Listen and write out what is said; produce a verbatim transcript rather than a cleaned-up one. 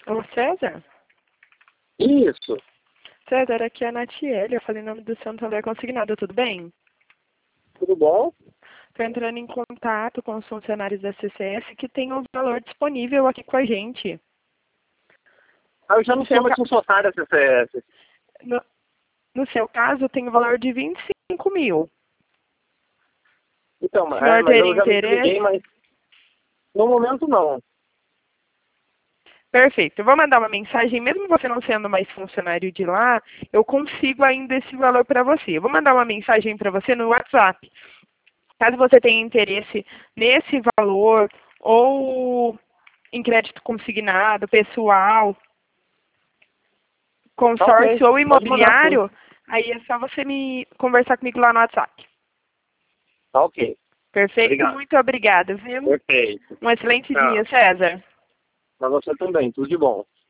Ô, César? Isso. César, aqui é a Natiele, eu falei em nome do Santander Consignado, tudo bem? Tudo bom? Estou entrando em contato com os funcionários da C C S que tem um valor disponível aqui com a gente. Ah, eu já não No sou seu, mais ca- funcionário da C C S. no, no seu caso, tem o valor de vinte e cinco mil. Então, O é, senhor mas teria eu já me desliguei, interesse? mas no momento não. Perfeito. Eu vou mandar uma mensagem, mesmo você não sendo mais funcionário de lá, eu consigo ainda esse valor para você. Eu vou mandar uma mensagem para você no WhatsApp. Caso você tenha interesse nesse valor, ou em crédito consignado, pessoal, Tá ok. consórcio ou Pode mandar sim. imobiliário, aí é só você me conversar comigo lá no WhatsApp. Tá ok. Perfeito? Obrigado. Muito obrigada, viu? Perfeito. Um excelente dia, Tchau. César. Pra você também. Tudo de bom.